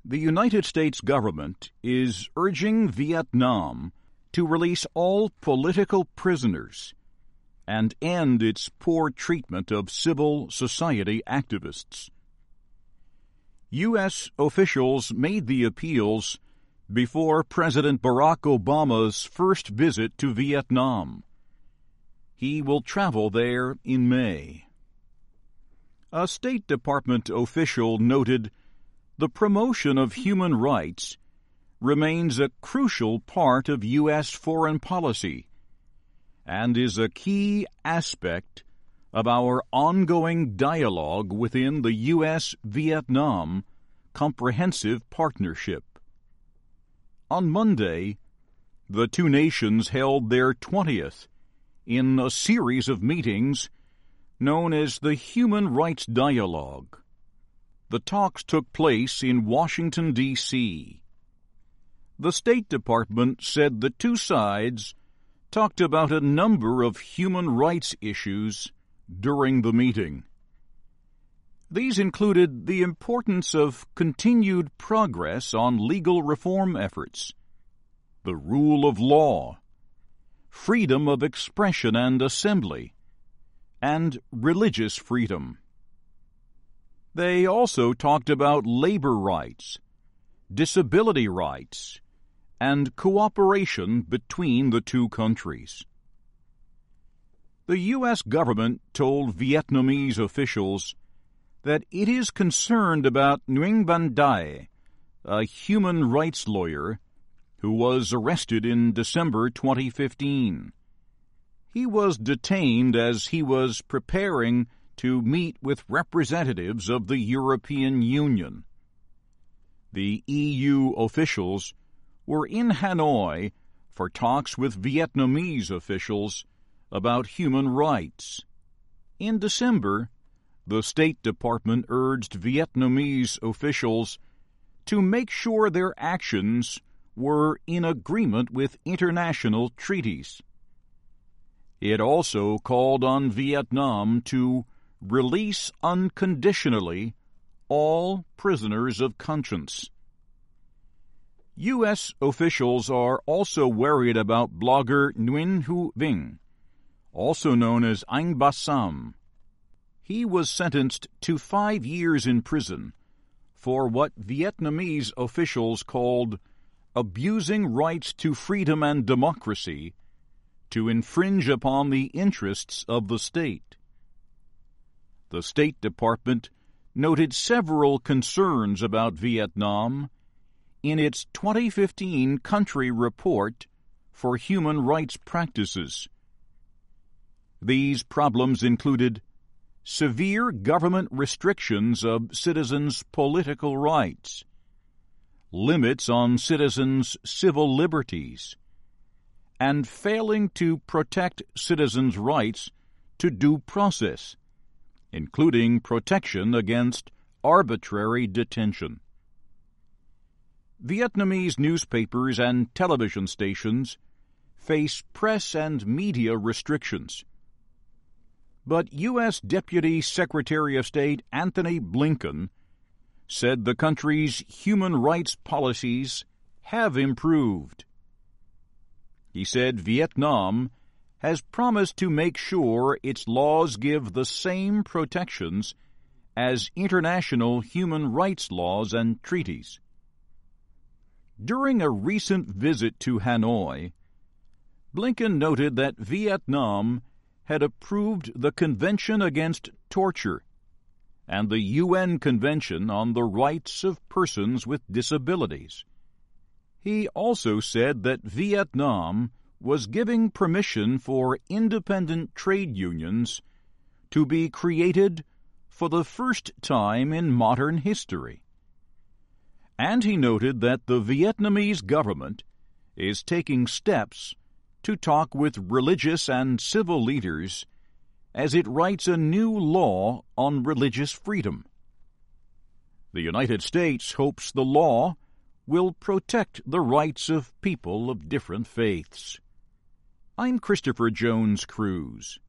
The United States government is urging Vietnam to release all political prisoners and end its poor treatment of civil society activists. U.S. officials made the appeals before President Barack Obama's first visit to Vietnam. He will travel there in May. A State Department official noted the promotion of human rights remains a crucial part of U.S. foreign policy and is a key aspect of our ongoing dialogue within the U.S.-Vietnam Comprehensive Partnership. On Monday, the two nations held their 20th in a series of meetings known as the Human Rights Dialogue. The talks took place in Washington, D.C. The State Department said the two sides talked about a number of human rights issues during the meeting. These included the importance of continued progress on legal reform efforts, the rule of law, freedom of expression and assembly, and religious freedom. They also talked about labor rights, disability rights, and cooperation between the two countries. The U.S. government told Vietnamese officials that it is concerned about Nguyen Van Dai, a human rights lawyer who was arrested in December 2015. He was detained as he was preparing to meet with representatives of the European Union. The EU officials were in Hanoi for talks with Vietnamese officials about human rights. In December, the State Department urged Vietnamese officials to make sure their actions were in agreement with international treaties. It also called on Vietnam to release unconditionally all prisoners of conscience. U.S. officials are also worried about blogger Nguyen Hu Vinh, also known as Anh Ba Sam. He was sentenced to 5 years in prison for what Vietnamese officials called abusing rights to freedom and democracy to infringe upon the interests of the state. The State Department noted several concerns about Vietnam in its 2015 country report for human rights practices. These problems included severe government restrictions of citizens' political rights, limits on citizens' civil liberties, and failing to protect citizens' rights to due process, including protection against arbitrary detention. Vietnamese newspapers and television stations face press and media restrictions. But U.S. Deputy Secretary of State Antony Blinken said the country's human rights policies have improved. He said Vietnam has promised to make sure its laws give the same protections as international human rights laws and treaties. During a recent visit to Hanoi, Blinken noted that Vietnam had approved the Convention Against Torture and the UN Convention on the Rights of Persons with Disabilities. He also said that Vietnam was giving permission for independent trade unions to be created for the first time in modern history. And he noted that the Vietnamese government is taking steps to talk with religious and civil leaders as it writes a new law on religious freedom. The United States hopes the law will protect the rights of people of different faiths. I'm Christopher Jones Cruz.